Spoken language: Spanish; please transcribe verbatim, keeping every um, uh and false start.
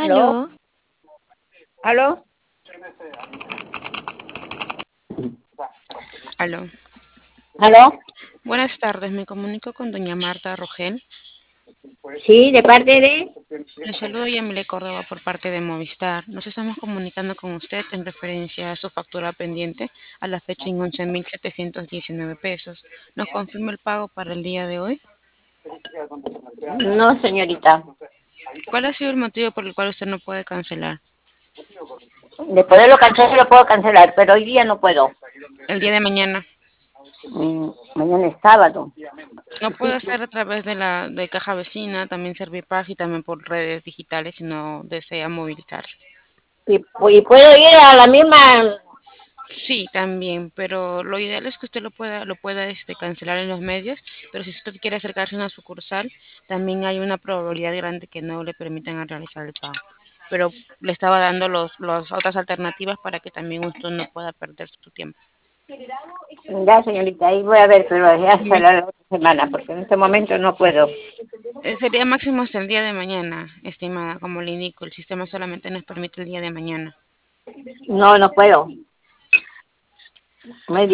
¿Aló? Aló, ¿Aló? Aló. ¿Aló? Buenas tardes, me comunico con doña Marta Rogel. Sí, ¿de parte de? Le saludo Yamile Córdoba por parte de Movistar. Nos estamos comunicando con usted en referencia a su factura pendiente a la fecha en once mil setecientos diecinueve pesos. ¿Nos confirma el pago para el día de hoy? No, señorita. ¿Cuál ha sido el motivo por el cual usted no puede cancelar? De poderlo cancelar, lo puedo cancelar, pero hoy día no puedo. El día de mañana. Mm, mañana es sábado. Lo puede hacer a través de la de Caja Vecina, también Servipag y también por redes digitales si no desea movilizarse. Y, y puedo ir a la misma... Sí, también, pero lo ideal es que usted lo pueda, lo pueda este, cancelar en los medios, pero si usted quiere acercarse a una sucursal, también hay una probabilidad grande que no le permitan realizar el pago. Pero le estaba dando los, las otras alternativas para que también usted no pueda perder su tiempo. Ya, señorita, ahí voy a ver, pero ya Me- será la otra semana, porque en este momento no puedo. eh, Sería máximo hasta el día de mañana, estimada, como le indico, el sistema solamente nos permite el día de mañana. No, no puedo. Me